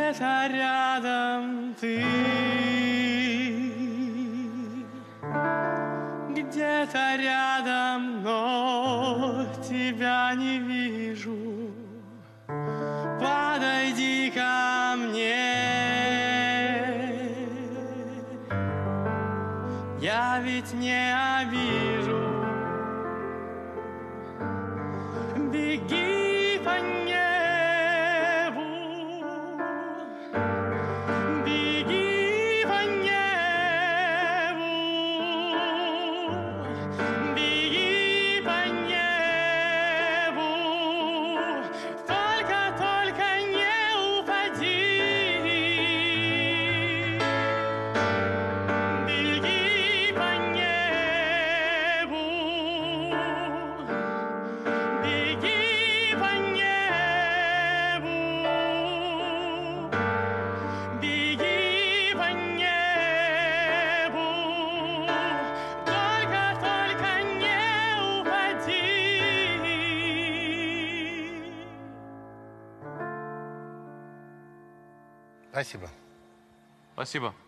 Где-то рядом ты, где-то рядом, но тебя не вижу. Подойди ко мне, я ведь не обижу. Беги по небу, беги по небу, беги по небу, только не упади. Беги по небу, беги по небу, беги по небу, только не упади. Спасибо. Спасибо.